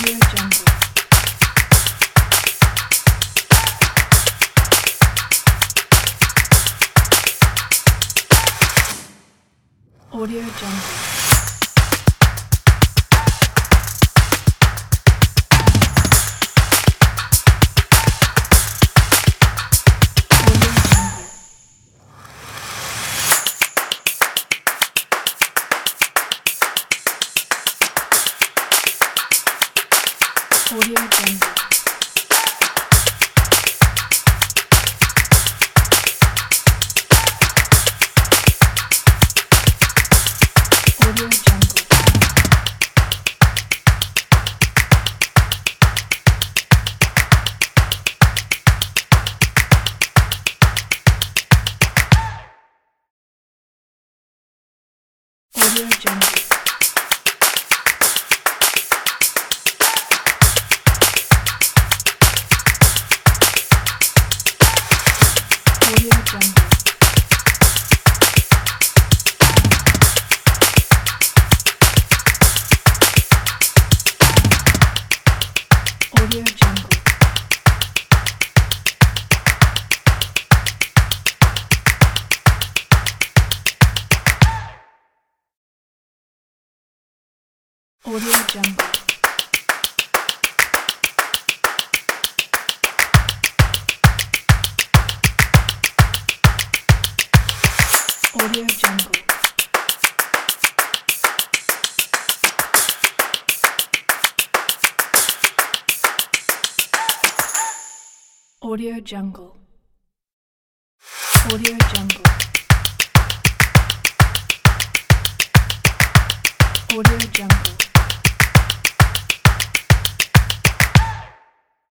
Audio Jungle. Audio Jungle. Audio Jungle. Audio Jungle. Audio Jungle. Audio Jungle. Audio Jungle. Audio Jungle. Audio Jungle. Audio Jungle. Audio Jungle. Audio Jungle.